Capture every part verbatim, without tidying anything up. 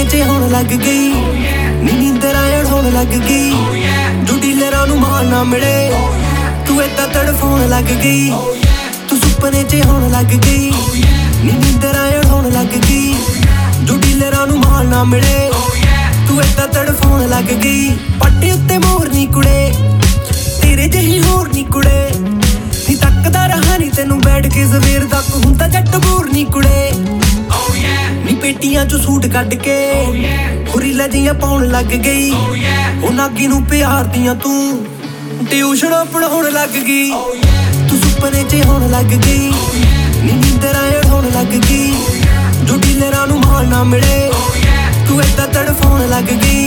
ਸੁਪਨੇ 'ਚ ਹੋਣ ਲੱਗ ਗਈ ਨੀ ਨੀਂਦਰ ਆਉਣ ਹੋਣ ਲੱਗ ਗਈ ਜੋ ਡੀਲਰਾਂ ਨੂੰ ਮਾਲ ਨਾ ਮਿਲੇ ਤੂੰ ਏਦਾਂ ਤੜਫਾਉਣ ਲੱਗ ਗਈ ਤੂੰ ਸੁਪਨੇ 'ਚ ਹੋਣ ਲੱਗ ਗਈ ਨੀ ਨੀਂਦਰ ਆਉਣ ਹੋਣ ਲੱਗ ਗਈ ਜੋ ਡੀਲਰਾਂ ਨੂੰ ਮਾਲ ਨਾ ਮਿਲੇ ਤੂੰ ਏਦਾਂ ਤੜਫਾਉਣ ਲੱਗ ਗਈ ਪੱਟੇ ਉੱਤੇ ਮੋਹਰ ਨੀ ਕੁੜੇ ਤੇਰੇ ਜਿਹੀ ਹੋਰ ਨੀ ਕੁੜੇ ਨੀ ਤੱਕਦਾ ਰਹਾ ਨੀ ਤੈਨੂੰ ਬੈਠ ਕੇ ਸਵੇਰ ਤੱਕ ਹੁੰਦਾ ਜੱਟ ਬੋਰ ਨੀ ਕੁੜੇ ਨੀ ਪੇਟੀਆਂ ਚੋਂ ਸੂਟ ਕੱਢ ਕੇ ਹੁਰੀਲਾ ਜਿਹੀਆਂ ਪਾਉਣ ਲੱਗ ਗਈ ਉਹ ਨਾਗੀ ਨੂੰ ਪਿਆਰਦੀਆਂ ਤੂੰ ਟਿਊਸ਼ਨਾਂ ਪੜ੍ਹਾਉਣ ਲੱਗ ਗਈ ਤੂੰ ਸੁਪਨੇ 'ਚ ਹੋਣ ਲੱਗ ਗਈ ਨੀ ਨੀਂਦਰ ਆਉਣ ਹੋਣ ਲੱਗ ਗਈ ਜੋ ਡੀਲਰਾਂ ਨੂੰ ਮਾਲ ਨਾ ਮਿਲੇ ਤੂੰ ਏਦਾਂ ਤੜਫਾਉਣ ਲੱਗ ਗਈ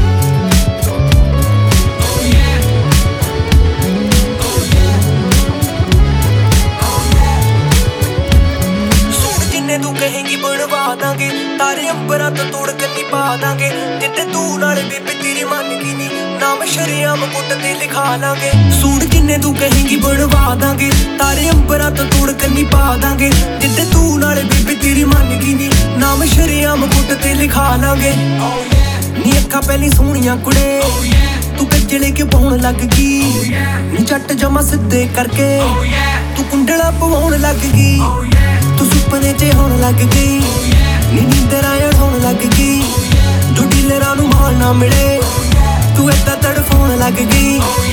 ਤੂੰ ਕਹੇਂਗੀ ਬਣਵਾ ਦਾਂਗੇ ਤਾਰੇ ਅੰਬਰਾਂ ਤੋਂ ਤੋੜ ਕੰਨੀ ਪਾ ਦਾਂਗੇ ਜਿੱਤੇ ਤੂੰ ਨਾਲ ਬੇਬੇ ਤੇਰੀ ਮੰਨ ਗਈ ਨੀ ਨਾਮ ਸ਼ਰਿਆਮ ਕੁੱਟ ਤੇ ਲਿਖਾ ਲਾਂਗੇ ਸੂਟ ਜਿੰਨੇ ਤੂੰ ਕਹੇਂਗੀ ਬਣਵਾ ਦਾਂਗੇ ਤਾਰੇ ਅੰਬਰਾਂ ਤੋਂ ਤੋੜ ਕੰਨੀ ਪਾ ਦਾਂਗੇ ਜਿੱਤੇ ਤੂੰ ਨਾਲ ਬੇਬੇ ਤੇਰੀ ਮੰਨ ਗਈ ਨੀ ਨਾਮ ਸ਼ਰਿਆਮ ਕੁੱਟ ਤੇ ਲਿਖਾ ਲਾਂਗੇ ਨੀ ਅੱਖਾਂ ਪਹਿਲੀ ਸੋਹਣੀਆਂ ਕੁੜੇ ਤੂੰ ਕੱਜਲੇ ਕੇ ਪਾਉਣ ਲੱਗ ਗਈ ਨੀ ਝੱਟ ਜਮਾ ਸਿੱਧੇ ਕਰਕੇ ਤੂੰ ਕੁੰਡਲਾ ਪਵਾਉਣ ਲੱਗ ਗਈ ਤੂੰ ਸੁਪਨੇ 'ਚ ਹੋਣ ਲੱਗ ਗਈ ਨੀ ਨੀਂਦਰ ਆਉਣ ਹੋਣ ਲੱਗ ਗਈ ਜੋ ਡੀਲਰਾਂ ਨੂੰ ਮਾਲ ਨਾ ਮਿਲੇ ਤੂੰ ਏਦਾਂ ਤੜਫਾਉਣ ਲੱਗ ਗਈ